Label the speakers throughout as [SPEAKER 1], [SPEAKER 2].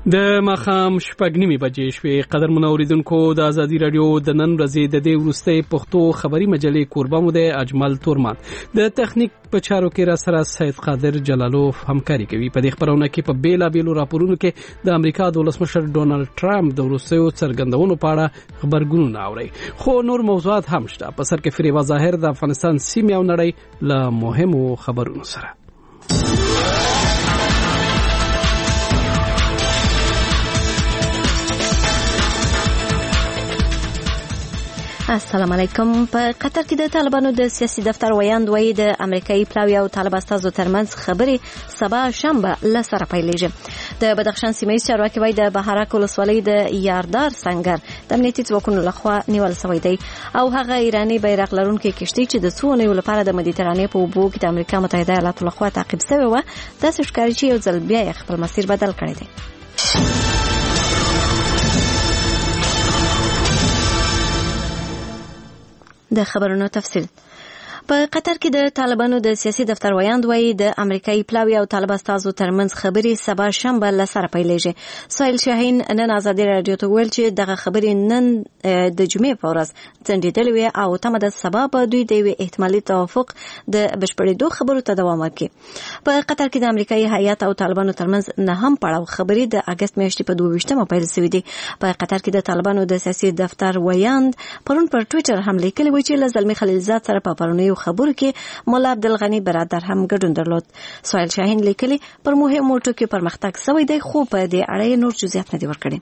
[SPEAKER 1] د ماښام 6:30 بجې شوې. قدرمن اوریدونکو، د ازادي رادیو د نن ورځې د دې وروستۍ پښتو خبري مجلې کوربه مو د اجمل تورمان، د تخنیک په چارو کې را سره سید قادر جلالوف همکاري کوي. په دې خبرونه کې په بیلا بیلو راپورونو کې د امریکا د ولسمشر ډونالد ټرمپ د وروستیو څرګندونو په اړه خبرګونونه اوري، خو نور موضوعات هم شته. په سر کې فریبا ظاهر د افغانستان سیمې او نړۍ له مهمو خبرونو سره.
[SPEAKER 2] السلام علیکم. په قطر کې د طالبانو د سیاسي دفتر ویاند وایي د امریکایي پلاوی او طالب استازو ترمنځ خبرې سبا شنبه له سره پیلېږي. د بدخشان سیمه چارواکي وایي د بهارک ولسوالۍ د یاردار سنگر د امنیتي ځواکونو لخوا نیول شوی دی او هغه ایراني بیرغ لرونکي کشتۍ چې د څو نیولو لپاره د مدیترانې په اوبو کې د امریکا متحده ایالاتو لخوا تعقیب شوی و، داسې ښکاري چې یو ځل بیا خپل مسیر بدل کړی دی. د خبرونو تفصیل. په قطر کې د طالبانو د سیاسي دفتر ویاند وایي د امریکایي پلاوی او طالب استازو ترمنځ خبرې سبا شنبه له سره پیلېږي. سهیل شاهین نن ازادي رادیو ته ویل چې دغه خبرې نن د جمعې په ورځ ځنډېدلې وې او تمه ده سبا به دوی د یوې احتمالي توافق د بشپړېدو خبرو ته دوام ورکړي. په قطر کې د امریکایي هیات او طالبانو ترمنځ نهم پړاو خبرې د اګست میاشتې په 22مه پیل شوې دي. په قطر کې د طالبانو د سیاسي دفتر ویاند پرون پر ټویټر هم لیکلي و چې له زلمي خلیلزاد سره په پرونیو خبرو کې مولا عبدالغنی برادر هم ګډون درلود. سهیل شاهین لیکلي پر مهمو ټکو پرمختګ شوی دی، خو په دې اړه نور جزئیات نه دي ورکړي.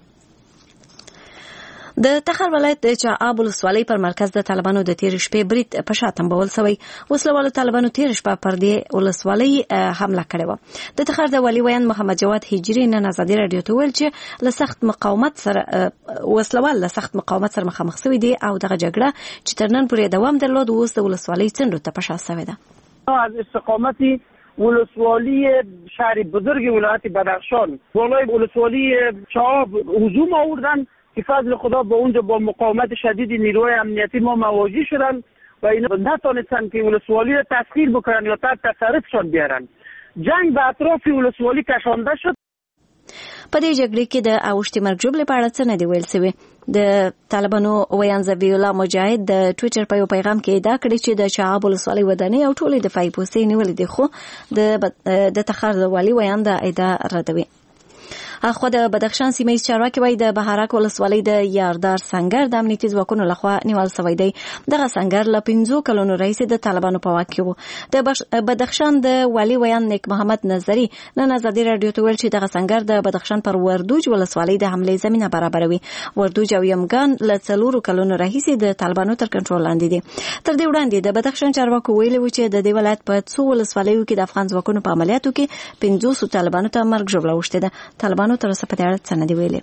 [SPEAKER 2] د تخار ولایت د چعاب ولسوالۍ پر مرکز د طالبانو د تیر شپې برید په شا تنبول شوی. وسلوالو طالبانو تیر شپه پر دې ولسوالۍ حمله کړې و. د تخار د والي ویان محمد جواد هجری نن ازادي رادیو ته ویل چې له سخت مقاومت سره وسلوال له سخت مقاومت سره مخامخ شوی دي او دغه جګړه چې تر نن پورې دوام درلود اوس د ولسوالۍ څنډو ته په شا شوې ده.
[SPEAKER 3] از استقامتی ولسوالی شهر بزرگ ولایت بدخشان بالای ولسوالی چعاب هجوم آوردن که فضل خدا با اونجا با مقاومت شدید نیروهای امنیتی ما مواجه شدن و اینا نتونستن که ولسوالی را تسخیر بکنن یا تحت تصرفشان بیارن. جنگ به اطراف ولسوالی کشانده شد.
[SPEAKER 2] په دې جګړې کې د اوښتې مرګ ژوبلې په اړه څه نه دی ویل شوي. د طالبانو ویان ذبیح الله مجاهد د ټویټر په یو پیغام کې ادعا کړې چې د چعاب ولسوالۍ ودانۍ او ټولې دفاعي پوستې نیولې دي، خو د تخار د والي ویان دا ادعا ردوي. اخو د بدخشان سیمه چارواکي وایي د بهارک ولسوالۍ د یاردار سنگر د امنیتي ځواکونو لخوا نیول شوی دی. دغه سنگر له 15 کلونو راهیسې د طالبانو په واک کې و. د بدخشان د والي ویان نیک محمد نظری نن ازادي رادیو ته ویل چې دغه سنگر د بدخشان پر وردوج ولسوالۍ د حملې زمينه برابروي. وردوج او یمګان له 4 کلونو راهیسې د طالبانو تر کنټرول لاندې دي. تر دې وړاندې د بدخشان چارواکو ویلي و چې د دې ولایت په څو ولسوالیو کې د افغان ځواکونو په عملیاتو کې 500 طالبانو ته مرګ ژوبله اوښتې ده. طالبانو تر اوسه په دې اړه څه نه دی ویلي.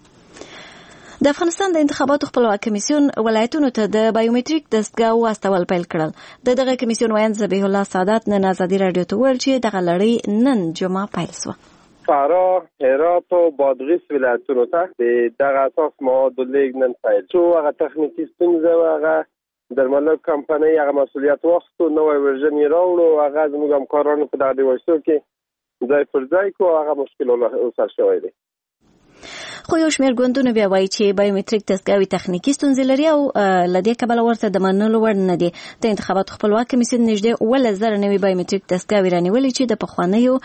[SPEAKER 2] د افغانستان د انتخاباتو خپلواک کمیسیون ولایتونو ته د بایومټریک دستګاه واستول پیل کړل. دغه کمیسیون ویاند ذبیح الله سادات نن ازادي رادیو ته ویل چې دغه لړۍ نن جمعه پیل شوه.
[SPEAKER 4] فرا، هرات و بادغیس ولایتونو ته د دغه اساس مواد لیگ نن پیل شو. هغه تخنیکی ستونزه و هغه درملو کمپنۍ هغه مسؤلیت واخیستو، نوی ورژن یې راوړو، هغه زموږ همکارانو په دغه ډیوایسو کې ځای پر ځای کو، هغه مشکل اوسر شوی دی.
[SPEAKER 2] خو یو شمېر ګوندونه بیا وایي چې بایومټریک دستګاوې تخنیکي ستونزې لري او له دې کبله ورته د منلو وړ نه دي. د انتخاباتو خپلواک کمیسیون نږدې 11,000 نوي بایومټریک دستګاوې رانیولې چې د پخوانیو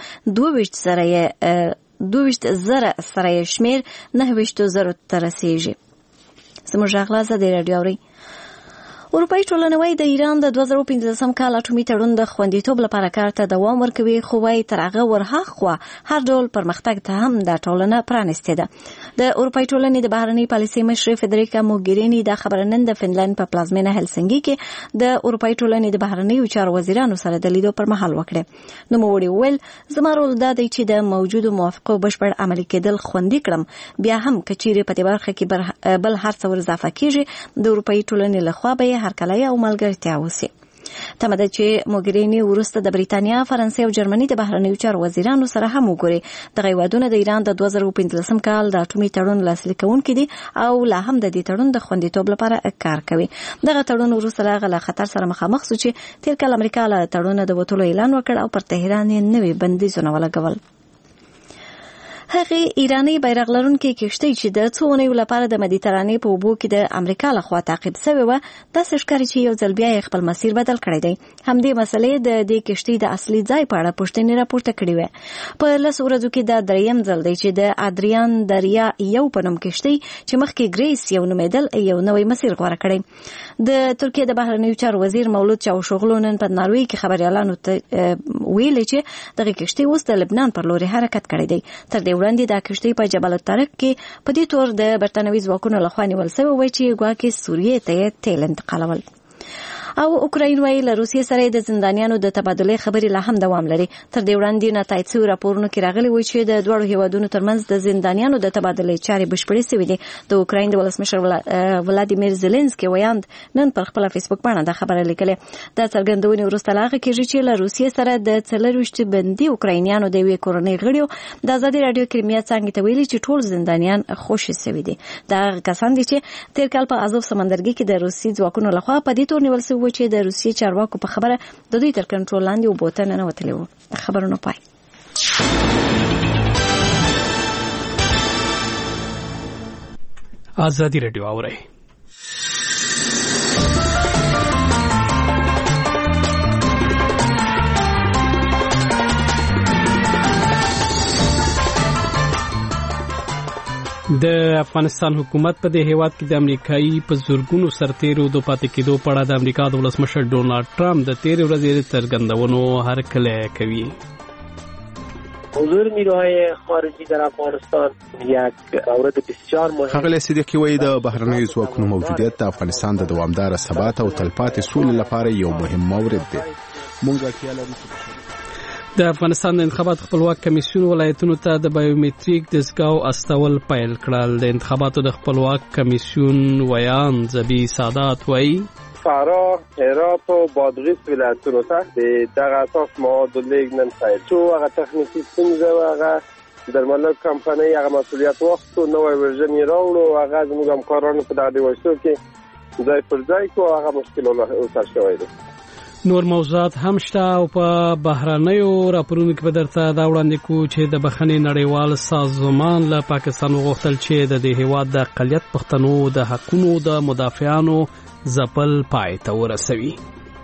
[SPEAKER 2] 22,000 سره یې شمېر 29,000 ته رسیږي. زموږ غږ لا ازادي رادیو اورئ. اروپایي ټولنه وایي د ایران د 2015 کال اټومي تړون د خوندیتوب لپاره کار ته دوام ورکوي، خو وایي تر هغه ورهاخوا هر ډول پرمختګ ته هم دا ټولنه پرانستې ده. د اروپایي ټولنې د بهرنۍ پالیسۍ مشر فدریکا موګرینی دا خبره نن د فنلند په پلازمینه هلسنګي کې د اروپایي ټولنې د بهرنیو چارو وزیرانو سره د لیدو پر مهال وکړه. نوموړي وویل زما رول دا دی چې د موجودو موافقو بشپړ عملي کېدل خوندي کړم، بیا هم که چیرې په دې برخه کې بل هر څه ور اضافه کېږي د اروپایي ټولنې لخوا به هرکلی او ملګرتیا وشي. تمه ده چې موګرینی وروسته د بریتانیا، فرانسې او جرمني د بهرنیو چارو وزیرانو سره هم وګوري. دغه هیوادونه د ایران د 2015 کال د اټومي تړون لاسلیک کوونکي دي او لا هم د دې تړون د خوندیتوب لپاره کار کوي. دغه تړون وروسته له خطر سره مخامخ شو چې تیر کال امریکا له تړون د وټولو اعلان وکړ او پر تهران یې نوي بندیزونه ولګول. هغه ایرانی بیرغ لرونکي کشتۍ چې د څو اونیو لپاره د مدیترانې په اوبو کې د امریکا لخوا تعقیب شوی و د ښکاري چې یو ځل بیا خپل مسیر بدل کړی دی. همدې مسلې د دې کشتۍ د اصلي ځای په اړه پوښتنې راپورته کړې وې. په 10 ورځو کې دا دریم ځل دی چې د ادریان دریا یو په نوم کشتۍ چې مخکې ګریس یو نومیدل یو نوې مسیر غوره کړی. د ترکیه د بهرنیو چارو وزیر مولود چاوشوغلو نن په ناروې کې خبريالانو ته ویلي چې دغه کشتۍ اوس د لبنان پر لوري حرکت کړی دی. تر دې وړاندې د کشتۍ په جبل الطارق کې په دې تور د برتانوي ځواکونو لخوا نیول شوی و چې ګواکې سوریې ته تیل انتقالول. او اوکراین وايي له روسیې سره د زندانیانو د تبادلې خبرې لا هم دوام لري. تر دې وړاندې نتایج سوي راپورونو کې راغلي وي چې د دوړو هیوادونو ترمنځ د زندانیانو د تبادلې چارې بشپړې شوې دي. د اوکراین د ولسمشر ولادیمیر زيلنسکي ویاند نن پر خپل فیسبوک باندې د خبره لیکله. د څرګندونې وروسته لاغه کېږي چې له روسیې سره د 24 بندي اوکراینیانو د وی کورنۍ غړیو د ازادي رادیو کرمیا څنګه ته ویلي چې ټول زندانیان خوشي شوي دي. دا کسان دي چې تیر کال په ازوف سمندرګي کې د روسي ځواکونو لخوا په دې تور نیول شوي چې د روسیې چارواکو په خبره د دوی تر کنټرول لاندې وبوته نه وتلی وو. خبرونه پای.
[SPEAKER 1] ازادي رادیو اورئ. د افغانستان حکومت په دې هیواد کې د امریکایي په زورګونو سرتیرو د پاتې کېدو په اړه د امریکا د ولسمشر ډونالد ټرمپ د تیر ورځې څرګندونو هرکلی کوي.
[SPEAKER 5] حضور نیروهای خارجی در افغانستان یک مورد بسیار مهم.
[SPEAKER 6] خغلی صدیقی وایي د بهرنیو ځواکونو موجودیت د افغانستان د دوامدار ثبات او تلپاتې سولې لپاره یو مهم مورد دی. موږ اړتیا لرو
[SPEAKER 1] د افغانستان د انتخاباتو خپلواک کمیسیون ولایتونو ته د بایومټریک دستګاو استول پیل کړل. د انتخاباتو د خپلواک کمیسیون ویان زبی سادات وایي
[SPEAKER 4] فرا، هرات و بادغیس ولایتونو ته د دغه اساس مواد لیگ نن پیل شو. هغه تخنیکی ستونزه و هغه در ملک کمپنی هغه مسئولیت وخت و نوې ورژن راوړو. هغه زموږ همکارانو په دغه ډیوایسو کې ځای پر ځای کو هغه مشکلونه اوسه شوی دی.
[SPEAKER 1] نور موضوعات هم شته او په بهرنیو راپورونو کې به درته دا وړاندې کوو چې د بخښنې نړیوال سازمان له پاکستان وغوښتل چې د دې هیواد د اقلیت پښتنو د حقونو د مدافعانو ځپل پای ته ورسوي.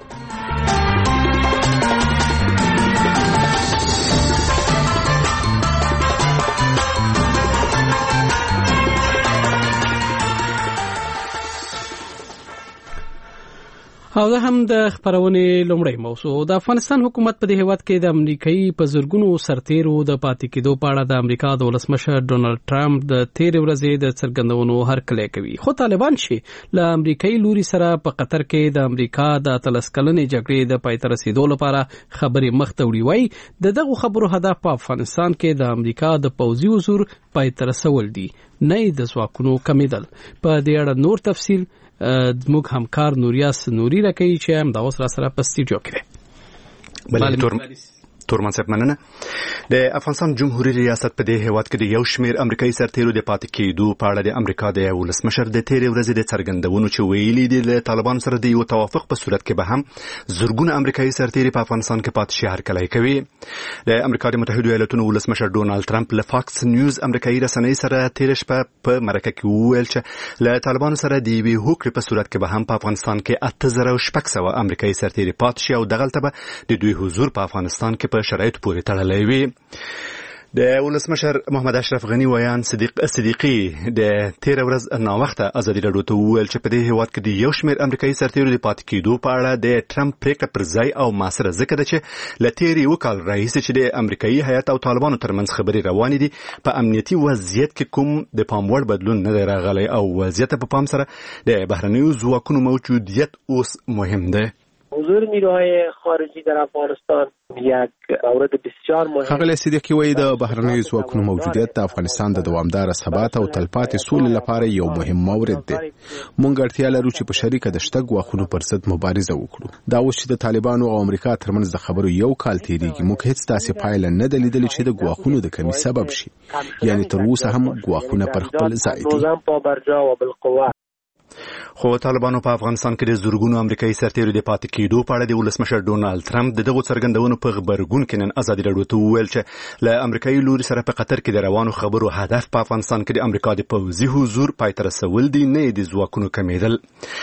[SPEAKER 1] او دا هم د خبرونې لومړی موضوع. د افغانستان حکومت په دې هیواد کې د امریکایي په زورګونو سرتیرو د پاتې کېدو په اړه د امریکا د ولسمشر ډونالد ټرمپ د تیر ورځې د څرګندونو هرکلی کوي. خو طالبان چې له امریکایي لوري سره په قطر کې د امریکا د 13 کلنې جګړې د پای ته رسیدو لپاره خبرې مخ ته وړي وایي د دغه خبرو هدف په افغانستان کې د امریکا د پوځي حضور پای ته رسول دي، نه د ځواکونو کمیدل. په دې اړه نور تفصیل زموږ همکار نوریاس نوري راکوي چې هم دا اوس را سره په سټوډیو کې دی.
[SPEAKER 7] بله تورمان صاحب مننه. د افغانستان جمهوریت ریاست په دې هیواد کې د یو شمیر امریکایي سرتیرو د پاتې کېدو په اړه د امریکا د ولسمشر د تیر ورځې د څرګندونو چې ویلي دي له طالبانو سره د یو توافق په صورت کې به هم زرګونه امریکایي سرتیري په افغانستان کې پاتې شي هرکلی کوي. د امریکا د متحده ایالاتونو ولسمشر ډونالد ټرمپ له فاکس نیوز امریکایي رسنۍ سره تیر شپه په مرکه کې وویل چې له طالبانو سره د یوې هوکړې په صورت کې به هم په افغانستان کې 8600 امریکایي سرتیري پاتې شي او دغلته به د دوی حضور په افغانستان کې په شرایط پورې تړلی وي. د ولسمشر محمد اشرف غنی ویان صدیقی د تیر ورځ ناوخته ازادي راډیو ته وویل چې په دې هیواد کې د یو شمیر امریکایي سرتیرو د پاتې کېدو په اړه د ټرمپ پریکړه پر ځای او معاصره ځکه ده چې له تیر یو کال راهیسې چې د امریکایي هیات او طالبانو ترمنځ خبرې روانې دي په امنیتي وضعیت کې کوم د پام وړ بدلون نه دی راغلی او وضعیت په پام سره د بهرنیو ځواکونو موجودیت اوس مهم دی.
[SPEAKER 5] حضور نیروهای خارجی در افغانستان یک مورد بسیار مهم.
[SPEAKER 6] خغلی صدیقی وایي د بهرنیو ځواکونو موجودیت د افغانستان د دوامدار ثبات او تلپاتې سولې لپاره یو مهم مورد دی. موږ اړتیا لرو چې په شریکه د شته ګواښونو پر ضد مبارزه وکړو. دا اوس چې د طالبانو او امریکا ترمنځ د خبرو یو کال تیریږي، موږ هیڅ داسې پایله نه ده لیدلې چې د ګواښونو د کمی سبب شي. یعنی تر اوسه هم ګواښونه پر خپل ځای دي.
[SPEAKER 7] خو طالبانو په افغانستان کې د زورګونو امریکایي سرتیرو د پاتې کېدو په اړه د ولسمشر ډونالد ټرمپ دغه څرګندونو په خبرګون کې نن ازادي راډیو ته وویل چې له امریکایي لوري سره په قطر کې د روانو خبرو هدف په افغانستان کې د امریکا د پوځي حضور پای ته رسول دي، نه د ځواکونو کمیدل.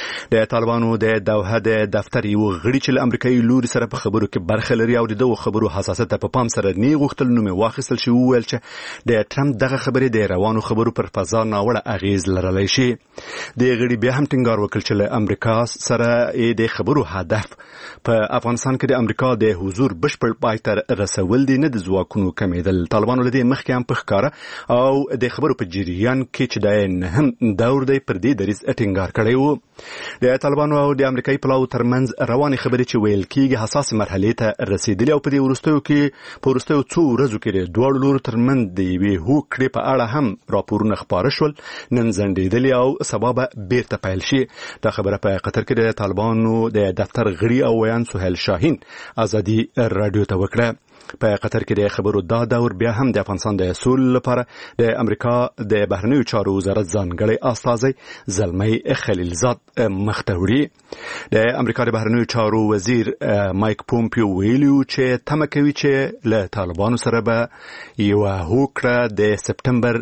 [SPEAKER 7] د طالبانو د دوحه د دفتر یو غړي چې له امریکایي لوري سره په خبرو کې برخه لري او دغه خبرو حساسیت په پام سره نه غوښتل نو مې واخیستل شي، وویل چې د ټرمپ دغه خبرې د روانو خبرو پر فضا ناوړه اغیز لرلی شي. د غړي بیا هم ټینګار وکړ چې له امریکا سره د خبرو هدف په افغانستان کې د امریکا د حضور بشپړ پای ته رسول دي، نه د ځواکونو کمیدل. طالبانو له دې مخکې هم په ښکاره او د خبرو په جریان کې چې د نهم دور دی پر دې دریځ ټینګار کړی و. د طالبانو او د امریکایي پلاو ترمنځ روانې خبرې چې ویل کېږي حساس مرحلې ته رسیدلي او په دې وروستیو څو ورځو کې د دواړو لورو ترمنځ د یوې هوکړې په اړه هم راپورونه خپاره شول، نن ځنډېدلي او سبا به بیرته پیل شي. دا خبره په قطر کې د طالبانو د دفتر غړي او ویان سهیل شاهین ازادي راډیو ته وکړه. په قطر کې د خبرو دا دور بیا هم د افغانستان د سولې لپاره د امریکا د بهرنیو چارو وزارت ځانګړی استازی زلمی خلیلزاد مخ ته وړي. د امریکا د بهرنیو چارو وزیر مایک پومپیو ویلي چې تمه کوي چې له طالبانو سره به یوه هوکړه د سپټمبر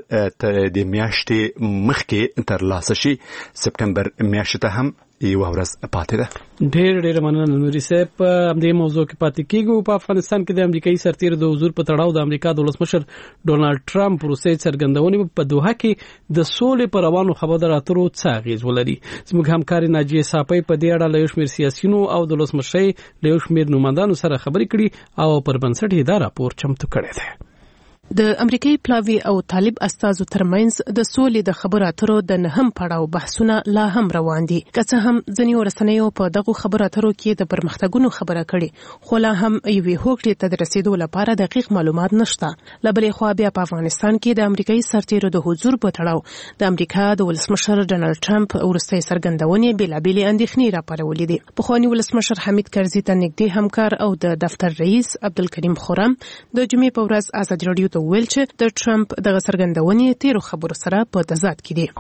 [SPEAKER 7] د میاشتې مخکې ترلاسه شي. سپټمبر میاشت ته هم یو ورځ پاتې ده.
[SPEAKER 1] ډېر مننه نوري صاحب. په دې موضوع کې پاتې کېږو. په افغانستان کې د امریکایي سرتیرو د حضور په تړاو د امریکا د ولسمشر ډونالد ټرمپ روسي څرګندونې په دوحه کې د سولې پر روانو خبرو اترو څه اغیز ولري. زموږ همکار ناجیه صافی په دې اړه له یو شمېر سیاسيونو او د ولسمشر له یو شمېر نمائندانو سره خبرې کړي او پر بنسټ یې دا راپور چمتو کړی دی.
[SPEAKER 8] د امریکایي پلاوی او طالب استازو ترمنځ د سولې د خبرو اترو د نهم پړاو بحثونه لا هم روان دي. که څه هم ځینې رسنیو په دغه خبرو اترو کې د پرمختګونو خبره کړې، خو لا هم یوې هوکړې ته د رسیدو لپاره دقیق معلومات نشته. له بلې خوا بیا په افغانستان کې د امریکایي سرتیرو د حضور په تړاو د امریکا د ولسمشر ډونالد ټرمپ وروستۍ څرګندونې بېلابېلې اندېښنې راپارولې دي. پخواني ولسمشر حمید کرزي ته نږدې همکار او د دفتر رئیس عبدالکریم خرم د جمعې په ورځ ازادي راډیو ویل چې د ټرمپ دغه څرګندونې تیرو خبرو سره په تضاد کې دي.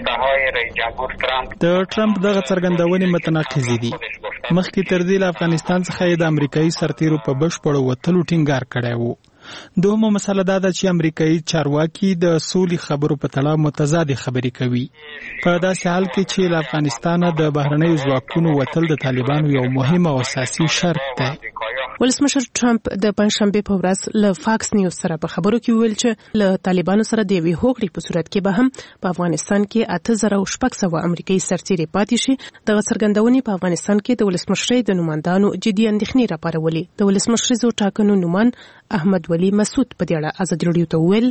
[SPEAKER 9] د ټرمپ دغه څرګندونې متناقضې دي. مخکې تر دې له افغانستان څخه د امریکایي سرتیرو په بشپړ وتلو ټینګار کړی وو. دومره مسله دا ده چې امریکایي چارواکي د سولې خبرو په تړاو متضاد خبرې کوي، په داسې حال کې چې له افغانستانه د بهرنیو ځواکونو وتل د طالبانو یو مهم او اساسي شرط دی.
[SPEAKER 8] ولسمشر ټرمپ د پنځشنبه په ورځ له فاکس نیوز سره په خبرو کې ویل چې له طالبانو سره د یوې هوکړې په صورت کې به هم په افغانستان کې 8600 امریکایي سرتیري پاتې شي. دغه څرګندونې په افغانستان کې د ولسمشر د نمائندانو جدي اندېښنې راپارولې. د ولسمشر زو ټاکنو نومان احمد ولی مسعود په دې اړه ازادي راډیو ته ویل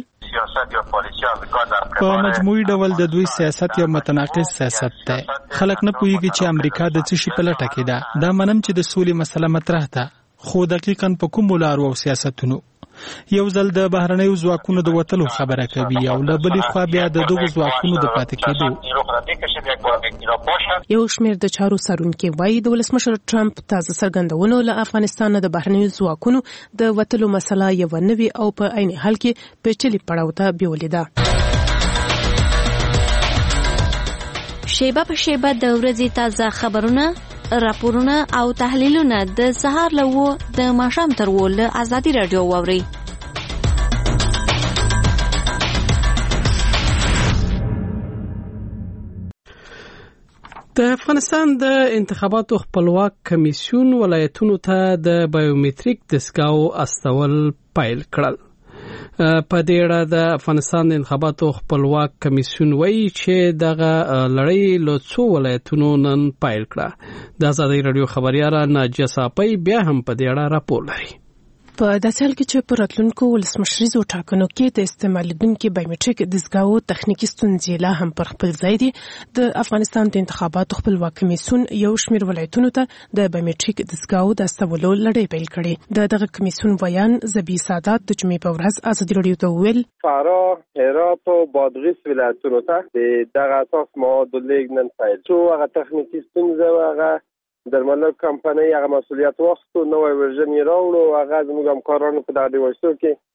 [SPEAKER 9] په مجموعي ډول د دوی سیاست یو متناقض سیاست دی. خلک نه پوهیږي چې امریکا د څه شي په لټه کې ده. دا منم چې د سولې مسله مطرح ده، خو دقیقاً په کومو لارو او سیاستونو. یو ځل د بهرنیو ځواکونو د وتلو خبره کوي او له بلې خوا بیا د دغو ځواکونو د پاتې کېدو.
[SPEAKER 8] یو شمېر د چارو څارونکي وایي د ولسمشر ټرمپ تازه څرګندونو له افغانستان د بهرنیو ځواکونو د وتلو مسله یو نوې او په عین حال کې پیچلې پړاو ته بیولې ده.
[SPEAKER 2] شیبه په شیبه د ورځې تازه خبرونه، راپورونه او تحلیلونه د سهار له 9 د ماښام تر 10 له ازادي راډیو واوري.
[SPEAKER 1] د افغانستان د انتخاباتو خپلواک کمیسیون ولایتونو ته د بایومټریک دستګاو استول پیل کړل. په دې اړه د افغانستان د انتخاباتو خپلواک کمیسیون وایي چې دغه لړۍ له څو ولایتونو نن پیل کړه. د ازادي راډیو خبريار ناجیه صافی بیا هم په دې اړه راپور لري.
[SPEAKER 8] په داسې حال کې چې په راتلونکو ولسمشریزو ټاکنو کې د استعمالیدونکو بایومټریک دستګاو تخنیکی ستونزې لا هم پر خپل ځای دي. د افغانستان د انتخاباتو خپلواک کمیسیون یو شمېر ولایتونو ته د بایومټریک دستګاو د استولو لړۍ پیل کړې. دغه کمیسیون ویان زبی سادات د جمعې په ورځ ازادي راډیو ته ویل
[SPEAKER 4] فراه، هرات او بادغیس ولایتونو ته دغه اساس مواد لیږد نن پیل شو. هغه تخنیکی ستونزه هغه در ملک کمپنۍ هغه مسؤلیت واخیستو، نوې ورژن یې راوړو. هغه زموږ همکارانو په دغه ډیوایسو کې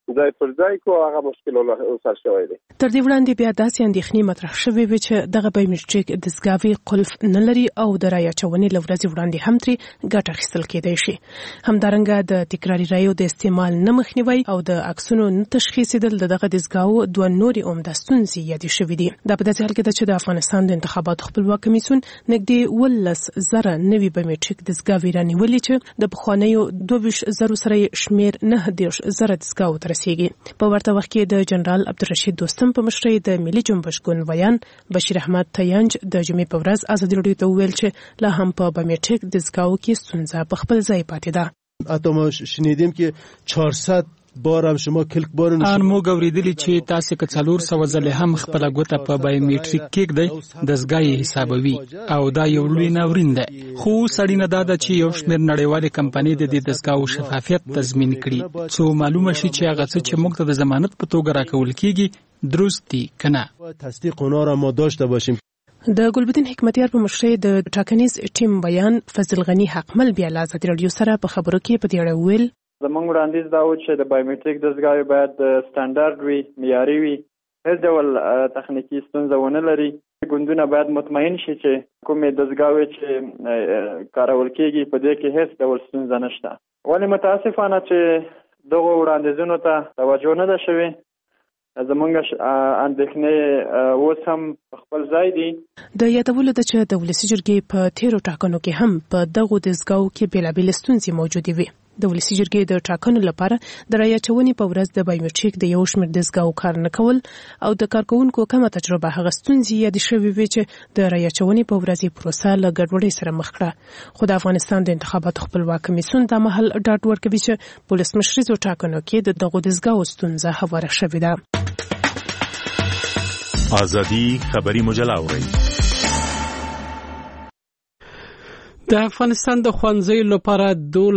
[SPEAKER 4] ځای پر ځای کو هغه مشکلونه وسر شوی دی.
[SPEAKER 8] تر دې وړاندې بیا داسې اندېښنې مطرح شوې وې چې دغه بایومټریک دستګاوې قلف نه لري او د رایې اچونې له ورځې وړاندې هم ترې ګټه اخیستل کېدای شي. همدارنګه د تکراري رایو د استعمال نه مخنیوی او د عکسونو نه تشخیصېدل د دغه دستګاوو دوه نورې عمده ستونزې یادې شوې دي. دا په داسې حال کې ده چې د افغانستان د انتخاباتو خپلواک کمیسیون نږدې 11,000 نوي بایومټریک دستګاوې رانیولې چې د پخوانیو 22,000 سره شمېر 9,000 دستګاوو ته رسیږي. په ورته وخت کې د جنرال عبدالرشید دوستم په مشرۍ د ملي جنبش ګوند ویان بشیر احمد تیانج د جمعې په ورځ ازادي راډیو ته وویل چې لا هم په بایومټریک دستګاوو کې ستونزه په خپل ځای پاتې ده.
[SPEAKER 10] حتی ما شنیدیم که 400 بار هم شما کلک بار
[SPEAKER 9] ان موږ اوریدلی چې تاسو که 400 ځله هم خپل غوته په بایومټریک کېږدئ دستګاه حسابوي او دا یو لوی ناورین ده. خو سړی نه دا چې یو شمېر نړیوالې کمپنۍ د دې دستګاهو شفافیت تضمین کړي څو معلومه شي چې هغه څه چې موږ ته د ضمانت په توګه راکول کېږي درست دي کنه.
[SPEAKER 10] تصدیق اونا را ما داشته باشیم.
[SPEAKER 8] د ګلبدین حکمتیار په مشرۍ د ټاکنیز ټیم بیان فضل غنی حقمل بیا له ازادي راډیو سره په خبرو کې په دې اړه ویل
[SPEAKER 11] زموږ وړاندیز دا و چې د بایومټریک دستګاوې باید سټانډارډ وي، معیاري وي، هیڅ ډول تخنیکي ستونزه ونه لري. ګوندونه باید مطمئن شي چې کومې دستګاوې چې کارول کېږي په دې کې هیڅ ډول ستونزه نشته. ولې متاسفانه چې دغو وړاندیزونو ته توجه نه ده شوې. زمونږ اندېښنې اوس هم په خپل ځای دي.
[SPEAKER 8] د یادولو ده چې د ولسي جرګې په تیرو ټاکنو کې هم په دغو دستګاوو کې بېلابېلې ستونزې موجودې وي. د ولسي جرګې د ټاکنو لپاره د رایې اچونې په ورځ د بایومټریک د یو شمېر دستګاوو کار نه کول او د کارکوونکو کمه تجربه هغه ستونزې یادې شوې وې چې د رایې اچونې په ورځې پروسه له ګډوډۍ سره مخ کړه. خو د افغانستان د انتخاباتو خپلواک کمیسیون دا مهال ډاډ ورکوي چې په ولسمشریزو ټاکنو کې د دغو دستګاوو ستونزه هواره شوې ده.
[SPEAKER 12] آزادی خبری مجله اورئ.
[SPEAKER 1] د افغانستان د ښوونځیو لپاره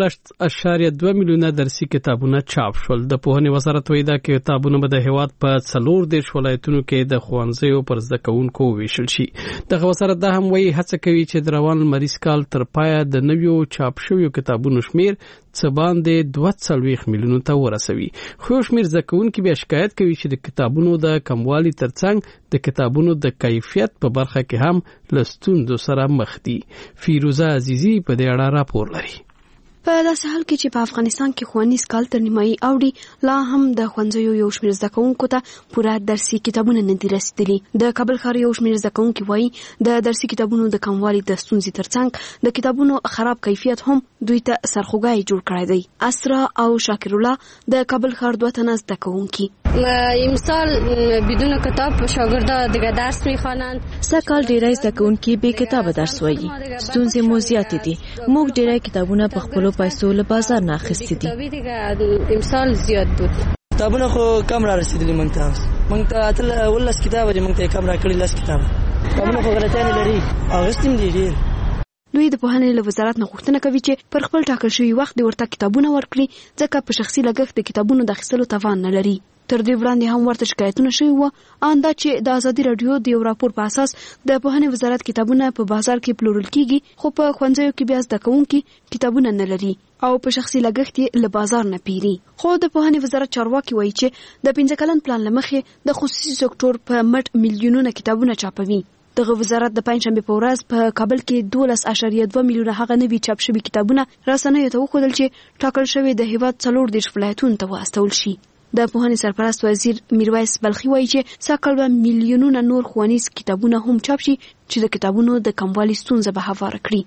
[SPEAKER 1] 12.2 میلیونه درسي کتابونه چاپ شول. د پوهنې وزارت وایي دا کتابونه به د هیواد په 14 ولایتونو کې د ښوونځیو پر زده کوونکو ویشل شي. دغه وزارت دا هم وایي هڅه کوي چې د روان لمریز کال تر پایه د نویو چاپ شویو کتابونو شمیر څه باندې 42 میلیونو ته ورسوي. خو شمیر زده کوونکي بیا شکایت کوي چې د کتابونو د کموالي ترڅنګ د کتابونو د کیفیت په برخه کې هم له ستونزو سره مخ دي. فیروزه عزیزی په دې اړه راپور لري.
[SPEAKER 13] په داسې حال کې چې په افغانستان کې ښوونیز کال تر نیمایي اوړي لا هم د ښوونځیو یو شمېر زده کوونکو ته پوره درسي کتابونه نه دي رسیدلي. د کابل ښار یو شمېر زده کوونکي وایي د درسي کتابونو د کموالي د ستونزې ترڅنګ د کتابونو خراب کیفیت هم دوی ته سرخوږی جوړ کړی دی. اسرا او شاکر الله د کابل ښار 2 تنه زده کوونکي
[SPEAKER 14] امسال بدون کتاب شاگردا دیگه درس میخوانند.
[SPEAKER 15] سکال ډیری زده کوونکي به کتابه درس وایي. ستونزې مو زیاتې دي. موږ ډیری کتابونه په خپلو پیسو له بازار نه اخیستي دي.
[SPEAKER 14] امسال زیات بود.
[SPEAKER 16] کتابونه خو کم را رسیدلي موږ ته. موږ ته اتل ولس کتابه دي، موږ ته کم را کړي 10 کتابه. کتابونه خو غلطیانې لري. اغستیم دي ډیر.
[SPEAKER 13] دوی د پوهنې له وزارت نه غوښتنه کوي چې پر خپل ټاکل شوی وخت د ورته کتابونه ورکړي ځکه په شخصي لګښت د کتابونو د اخیستلو توان نه لري. تر دې وړاندې هم ورته شکایتونه شوي وو انده چې د ازادي راډیو د یو راپور په اساس د پوهنې وزارت کتابونه په بازار کې پلورل کیږي خو په ښوونځیو کې بیا زده کوونکي کتابونه نه لري او په شخصي لګښت یې له بازار نه پیري. خو د پوهنې وزارت چارواکي وایي چې د 15 کلن پلان له مخې د خصوصي سکتور په مټ میلیونونه کتابونه چاپوي. دغه وزارت د پنځشنبه په ورځ په کابل کې 12.2 میلیونه هغه نوي چاپ شوي کتابونه رسنیو ته وښودل چې ټاکل شوی د هیواد 14 ولایتونو ته واستول شي. د پوهنې سرپرست وزیر میرویس بلخي وایي چې سږکال به میلیونونه نور ښوونیز کتابونه هم چاپ شي چې د کتابونو د کموالي ستونزه به هواره کړي.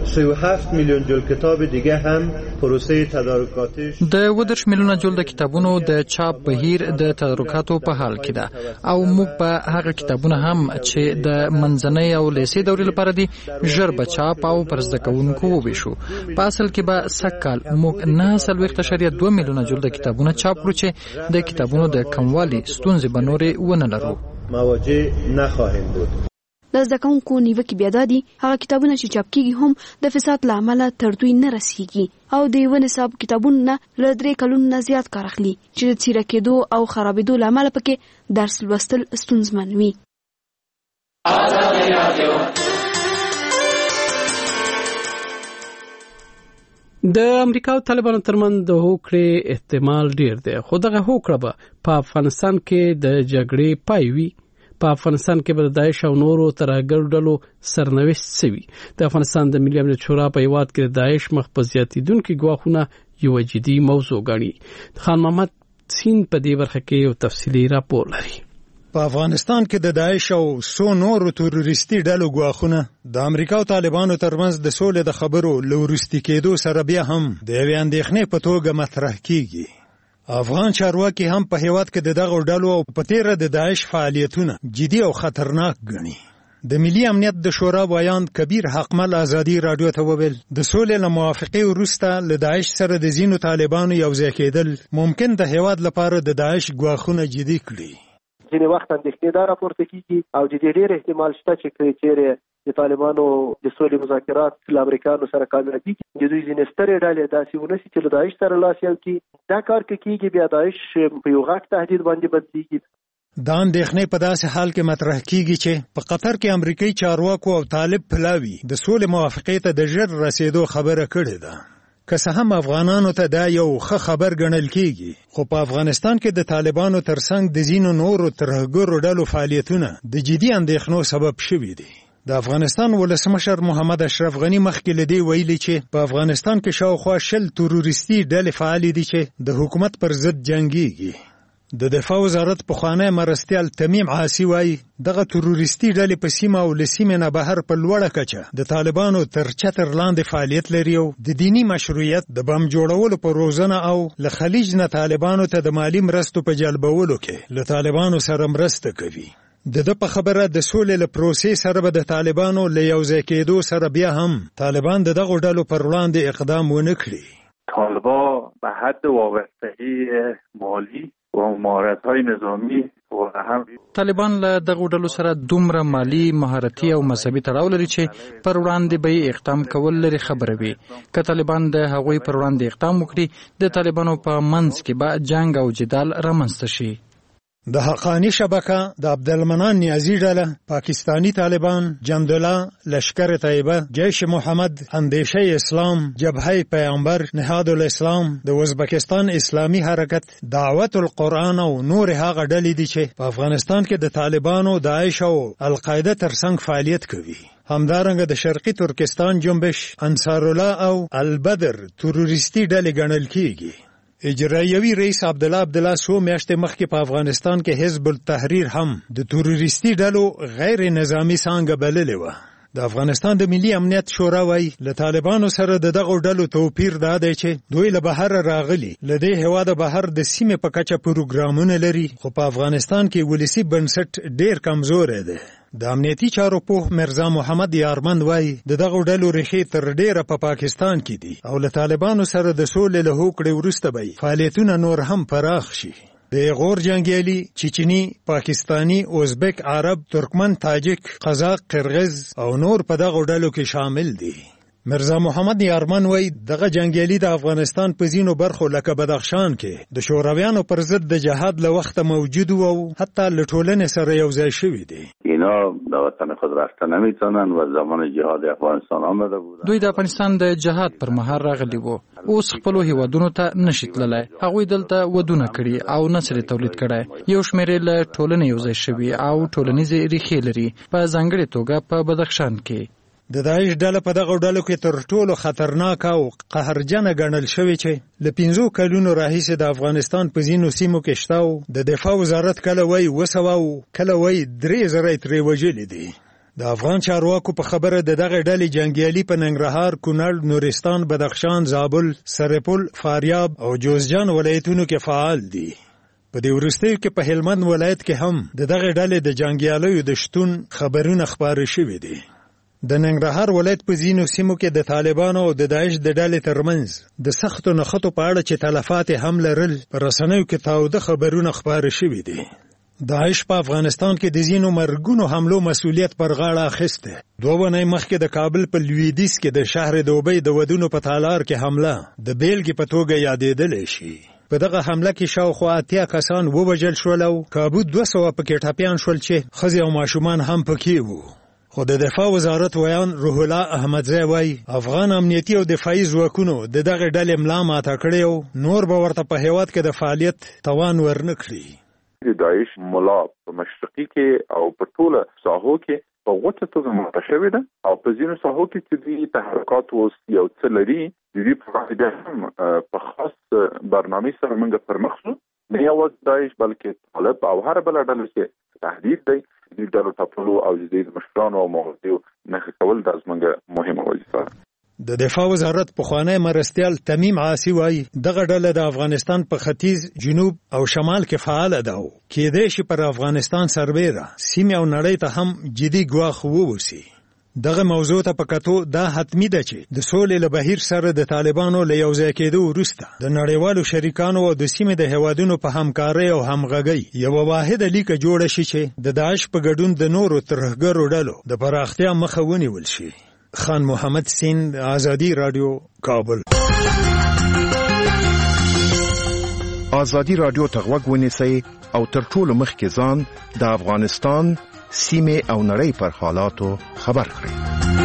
[SPEAKER 17] 37 میلیون جلد کتاب دیگه هم پروسه تدارکاتش
[SPEAKER 18] د 10 میلیونه جلد کتابونو د چاپ بهیر د تدارکاتو په حال کې ده او موږ په هغه کتابونه هم چې د منځنۍ او لیسې دورې لپاره دي ژر به چاپ او پر زده کوونکو وویشو. په اصل کې به سږکال موږ 9.2 میلیونه جلد کتابونه چاپ کړو چې د کتابونو د کموالي ستونزې به نورې ونه لرو.
[SPEAKER 17] مواجه نخواهیم بود.
[SPEAKER 13] د زده کوونکو نیوکې بیا دا دي هغه کتابونه چې چاپ کیږي هم د فساد له امله تر دوی نه رسیږي او د یو نصاب کتابونو نه له 3 کلونو نه زیات کار اخلي چې د څیره کېدو او خرابېدو له امله پکې درس لوستل ستونزمن وي.
[SPEAKER 1] د امریکا او طالبانو ترمنځ د هوکړې احتمال ډیر دی، خو دغه هوکړه به په افغانستان کې د جګړې پای وي. په افغانستان کې به د داعش او نورو ترهګرو ډلو سرنوشت سوي. د افغانستان د ملي امنیت شورا په هیواد کې د داعش مخ په زیاتیدونکو ګواښونه یو جدي موضوع ګڼي. خان محمد سین په دې برخه کې یو تفصیلي راپور لري.
[SPEAKER 19] په افغانستان کې د داعش او سو نورو تروریستي ډلو ګواښونه د امریکا او طالبانو ترمنځ د سولې د خبرو لورستي کېدو سره بیا هم د یوې اندېښنې په توګه مطرح کیږي. افغان چارواکي هم په هیواد کې د دغو ډلو او په تیره د داعش فعالیتونه جدي او خطرناک ګڼي. د ملي امنیت د شورا وایان کبیر حقمل ازادي رادیو ته وویل د سولې له موافقې وروسته له داعش سره د ځینو طالبانو یوځای کېدل ممکن د هیواد لپاره د داعش ګواښونه جدي کړي.
[SPEAKER 5] ځینې وخت اندېښنې دا راپورته کیږي او د دې ډېر احتمال شته چې چیرې د طالبانو د سولې مذاکرات له امریکایانو سره کامیابي د دوی ځینې سترې ډلې داسې ونسي چې له داعش سره لاس یو کړي. دا کار کېږي بیا داعش په یو غټ تهدید باندې بدلېږي.
[SPEAKER 19] دا اندېښنې په داسې حال کې مطرح کیږي چې په قطر کې امریکایي چارواکو او طالب پلاوي د سولې موافقې ته د ژر رسیدو خبره کړې ده. که څه هم افغانانو ته دا یو ښه خبر ګڼل کیږي، خو په افغانستان کې د طالبانو ترڅنګ د ځینو نورو ترهګرو ډلو فعالیتونه د جدي اندېښنو سبب شوي دي. د افغانستان ولسمشر محمد اشرف غنی مخکې له دې ویلي چې په افغانستان کې شاوخوا 10 تروریستي ډلې فعالې دي چې د حکومت پر ضد جنګيږي. د دفاع وزارت پخوانی مرستیال تمیم عاصي وایي دغه تروریستي ډلې په سیمه او له سیمې نه بهر په لوړه کچه د طالبانو تر چتر لاندې فعالیت لري او د دینی مشروعیت د بم جوړولو په روزنه او له خلیج نه طالبانو ته د مالی مرستو په جلبولو کې له طالبانو سره مرسته کوي. د په خبره د سولې له پروسې سره به د طالبانو له یوځای کېدو سره بیا هم طالبان د دغو ډلو پر وړاندې اقدام ونه کړي.
[SPEAKER 20] طالبان به حد وابستگی مالی و مهارت‌های نظامی و هم
[SPEAKER 18] طالبان له دغو ډلو سره دومره مالی مهارتي او مذهبي تړاو لري چې پر وړاندې به اقدام کول لري خبره وي. که طالبان د هغوی پر وړاندې اقدام وکړي د طالبانو په منځ کې به جنگ او جدال رامنځته شي.
[SPEAKER 19] د حقانی شبکه د عبدالمنان نیازی ډله، پاکستانی طالبان، جندله، لشکر طیبه، جیش محمد، اندیشه اسلام، جبهه پیامبر، نهاد الاسلام، د ازبکستان اسلامی حرکت، دعوت القرآن او نور هغه ډلې دي چې په افغانستان کې د طالبانو، داعش او القاعده ترڅنګ فعالیت کوي. همدارنګه د شرقي ترکستان جنبش، انصار الله او البدر تروریستي ډلې ګڼل کیږي. اجرایوي رئیس عبدالله سو میاشتې مخکې په افغانستان کې حزب التحریر هم د تروریستي ډلو غیر نظامی څانګه بللې وه. د افغانستان د ملي امنیت شورا وایي له طالبانو سره د دغو ډلو توپیر دا دی چې دوی له بهر راغلي، له دې هېواده بهر د سیمې په کچه پروګرامونه لري، خو په افغانستان کې ولسي بنسټ ډیر کمزوری دی. د امنیتي چارو پوه مرزا محمد یارمند وایي د دغو ډلو ریښې تر ډیره په پاکستان کې دي او له طالبانو سره د سولې له هوکړې وروسته به فعالیتونه نور هم پراخ شي. د غور جنګیالي، چچني، پاکستانی، ازبک، عرب، ترکمن، تاجک، قزاق، قرغیز او نور په دغو ډلو کې شامل دي. مرزا محمد یارمن وایي دغه جنګیالي د افغانستان په ځینو برخو لکه بدخشان کې د شورویانو پر ضد د جهاد له وخته موجود و او حتی له ټولنې سره یوځای شوي دي.
[SPEAKER 20] اینا د وطن خود رفته نمیتونن و زمان جهاد افغانستان آمده بودن.
[SPEAKER 18] دوی د افغانستان د جهاد پر مهال راغلي وو، اوس خپلو هیوادونو ته نشي تللی. هغوی دلته ودونه کړي او نسل تولید کړي. یو شمېر له ټولنې یوځای شوي او ټولنیزې ریښې لري، په ځانګړې توګه په بدخشان کې.
[SPEAKER 19] د داعش ډله په دغو ډلو کې تر ټولو خطرناک او قهرجنه ګڼل شوې چې له 5 کلونو راهیسې د افغانستان په ځینو سیمو کې شته او د دفاع وزارت کله وایي 200 او کله وایي 3000 ترې وژلي دي. د افغان چارواکو په خبره د دغه ډلې جنګیالي په ننګرهار، کونړ، نورستان، بدخشان، زابل، سرپل، فاریاب او جوزجان ولایتونو کې فعال دي. په دې وروستیو کې په هلمند ولایت کې هم د دغه ډلې د جنګیالیو د شتون خبرونه خپاره شوي دي. د ننګرهار ولایت په ځینو سیمو کې د طالبانو او د داعش د ډلې ترمنځ د سختو نښتو په اړه چې تلفات هم لرل په رسنیو کې تاوده خبرونه خپاره شوي دي. داعش په افغانستان کې د ځینو مرګونو حملو مسؤلیت پر غاړه اخیستی. 2 ونې مخکې د کابل په لویدیځ کې د شهر دوبۍ د ودونو په تالار کې حمله د بیلګې په توګه یادېدلی شي. په دغه حمله کې شاوخوا 80 کسان ووژل شول او کابو 200 پکې ټپیان شول چې ښځې او ماشومان هم پکې وو. خو د دفاع وزارت ویان روح الله احمدزی وایي افغان امنیتي او دفاعي ځواکونو د دغه ډلې ملا ماته کړې او نور به ورته په هیواد کې د فعالیت توان ورنه کړي.
[SPEAKER 20] د داعش ملا په مشرقي کې او په ټوله ساحو کې په غوټه توګه ماته شوې ده او په ځینو ساحو کې چې دوی تحرکات اوس یو څه لري د دوی په واسطه هم په خاص برنامه سره موږ پرمخ شو، نه یوازې داعش بلکې طالب او هر بل ډله چې تهدید دی د ډلو ټاکلو او د مشرانو او موضوع نښه کول د زموږ مهمه وظیفه ده.
[SPEAKER 19] د دفاع وزارت پخوانی مرستیال تمیم عاصي وایي دغه ډله د افغانستان په ختیځ، جنوب او شمال کې فعال ده او کېدای شي پر افغانستان سربېره سیمې او نړۍ ته هم جدي ګواښ ووسی. دغه موضوع ته په کتو دا حتمی ده چې د سولې له بهیر سره د طالبانو له یوځای کېدو وروسته د نړیوالو شریکانو او د سیمې د هیوادونو په همکارۍ او همغږۍ یوه واحده لیکه جوړه شي چې د داعش په ګډون د نورو ترهګرو ډلو د پراختیا مخه ونیول شي. خان محمد سیند، آزادی رادیو، کابل.
[SPEAKER 21] آزادی رادیو ته غوږ ونیسئ او تر ټولو مخکې ځان د افغانستان، سیمې او نړۍ پر حالاتو خبر کړئ.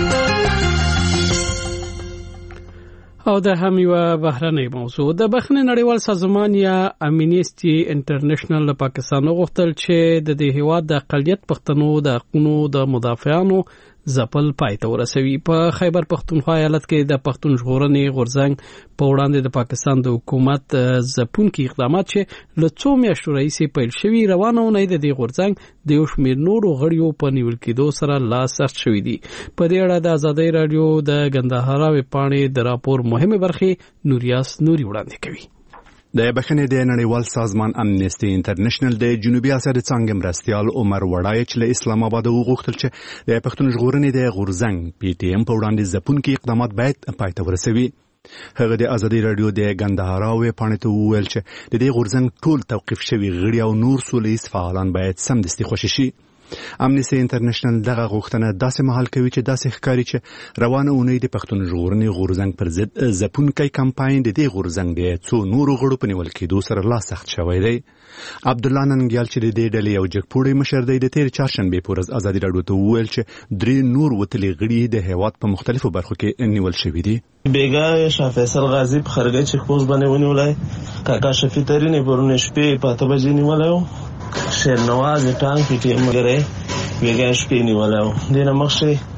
[SPEAKER 1] او د هم یو بهرنۍ موضوع د بخښنې نړیوال سازمان یا امنیسټي انټرنیشنل له پاکستان غوښتل چې د دې هیواد د اقلیت پښتنو د حقوقو د مدافعانو ځپل پای ته ورسوي. په خیبر پښتونخوا ایالت کې د پښتون ژغورنې غورځنګ په وړاندې د پاکستان د حکومت ځپونکي اقدامات چې له څو میاشتو راهیسې پیل شوي روانه اونۍ د دې غورځنګ د یو شمېر نورو غړیو په نیول کېدو سره لاس اخت شوي دي. په دې اړه د ازادۍ رادیو د ګندهارا ویبپاڼې د راپور مهمه برخې نوریاس نوري وړاندې کوي.
[SPEAKER 7] د بخښنې د نړیوال سازمان امنیسټي انټرنیشنل د جنوبي اسیا د څانګې مرستیال عمر وړای له اسلام آباد وغوښتل چې د پښتون ژغورنې د غورځنګ پی ټی ایم په وړاندې ځپونکي اقدامات باید پای ته ورسوي. هغه د ازادي رادیو د ګندهارا ویبپاڼې ته وویل چې د دې غورځنګ ټول توقیف شوي غړي او نور سولهییز فعالان باید سمدستي خوشي شي. امنیسټي انټرنیشنل دغه غوښتنه داسې مهال کوي چې داسې ښکاري چې روانه اونۍ د پښتون ژغورنې غورځنګ پر ضد ځپونکی کمپاین د دې غورځنګ د څو نورو غړو په نیول کېدو سره لاس سخت شوی دی. عبدالله ننګیال چې د دې ډلې یو جګپوړی مشر دی د تیر چهارشنبې په ورځ ازادي رادیو ته وویل چې 3 نور وتلي غړي د هیواد په مختلفو برخو کې نیول شوي دي.
[SPEAKER 22] بیگاه شاه فیصل غازی په خرګۍ چک پوسټ باندې ونیولای، کاکا شفیع ترین پرونه شپې په 8 بجې نیولای، شیر نواز ټانک پی ټی ایم غره بیگاه شپې نیولای. دینه مخشه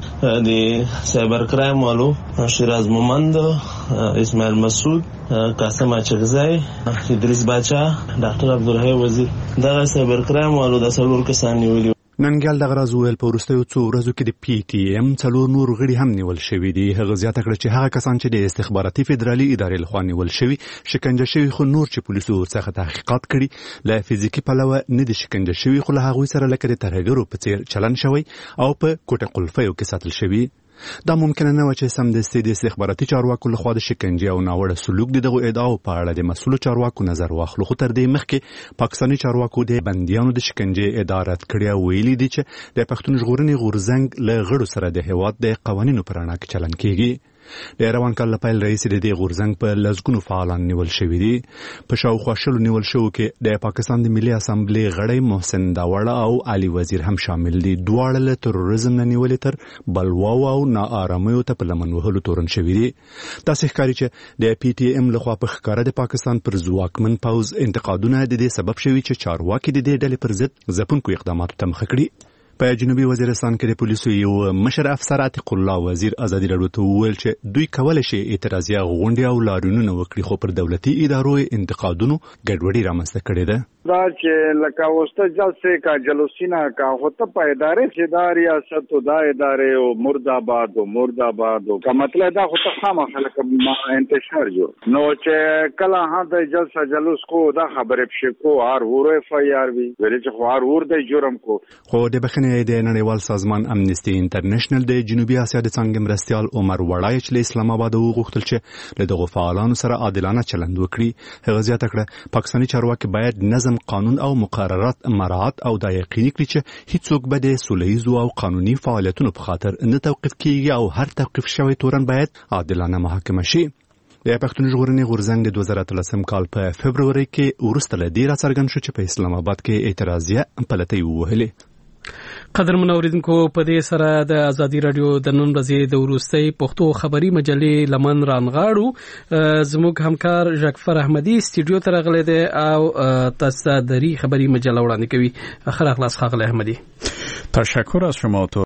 [SPEAKER 22] د سایبر کرایم والو شیراز مومند، اسماعیل مسعود، قاسم اچغزای، ادریس باچا، ډاکټر عبدالحی وزیر، دغه سایبر کرایم والو د څلور کسان نیولي.
[SPEAKER 7] ننګیال دغه راز ویل په وروستیو څو ورځو کې د پی ټی ایم 4 نور غړي هم نیول شوي دي. هغه زیاته کړه چې هغه کسان چې د استخباراتي فدرالي ادارې لخوا نیول شوي شکنجه شوي، خو نور چې پولیسو ورڅخه تحقیقات کړي له فزیکي پلوه نه دي شکنجه شوي، خو له هغوی سره لکه د ترهګرو په څیر چلن شوی او په کوټه قلفیو کې ساتل شوي. دا ممکنه نه و چې سمدستي د استخباراتي چارواکو لخوا د شکنجې او ناوړه سلوک دغه ادعاو په اړه د مسؤلو چارواکو نظر واخلو. خو تر دې مخکې پاکستاني چارواکو د بندیانو د شکنجې اداره کړې او ویلي دي چې د پښتون ژغورنې غورځنګ له غړو سره د هیواد د قوانینو پر اړه کې چلن کیږي. د روان کال پیل رئیس د دې غورځنګ په لزګونو فعالان نیول شوي دي. په شاوخوا شلو نیول شوو کې د پاکستان د ملي اسامبلې غړی محسن داوړه او علي وزیر هم شامل دي. دواړه له تروریزم نه نیولې تر بلواو او ناآرامیو ته په لمن وهلو تورن شوي دي. داسې ښکاري چې د پی ټی ایم لخوا په ښکاره د پاکستان پر ځواکمن پوځ انتقادونه د دې سبب شوي چې چارواکي د دې ډلې پر ضد ځپونکو اقداماتو ته مخه کړي. په جنوبي وزیرستان کې د پولیسو یو مشر افسر عتیق الله وزیر ازادي رادیو ته وویل چې دوی کولای شي اعتراضیه غونډې او لاریونونه وکړي، خو پر دولتي ادارو انتقادونو ګډوډي رامنځته کړې ده.
[SPEAKER 23] دا چې لکه وسته جلسه کا جلوسینا کا هوته په ادارې چې دا ریاست او دا ادارې او مرداباد او کا مطلب دا هوته خامخا لکه انتشار جو نو چې کله ها د جلسه جلوس کو دا خبره پښه کو ار ور اف ای ار وی ورې چې خو ار ور د جرم کو.
[SPEAKER 7] خو د بخښنې د نړیوال سازمان امنیسټي انټرنیشنل د جنوبي اسیا د څانګې مرستیال عمر وړای چې له اسلام آباد وغوښتل چې له دغه فعالانو سره عادلانه چلند وکړي. هغه زیاته کړه پاکستاني چارواکي باید نظم، قانون او مقررات مراعات او دا یقیني کړي چې هیڅوک به د سولهییزو او قانوني فعالیتونو په خاطر نه توقیف کیږي او هر توقیف شوی تورن باید عادلانه محاکمه شي. د پښتون ژغورنې غورځنګ د 2013 کال په فبروري کې وروسته له دې راڅرګند شو چې په اسلام آباد کې اعتراضیه پلتۍ ووهلې.
[SPEAKER 1] قدرمن اوریدونکو په دې سره د ازادي رادیو د نن ورځې د وروستۍ پښتو خبری مجلې لمن رانغاړو زموږ همکار ژکفر احمدی سټوډیو ته راغلی دی او تاسو د ری خبری مجله وړاندې کوي. اخر اخلاص خاغله احمدی.
[SPEAKER 2] تشکر از شما.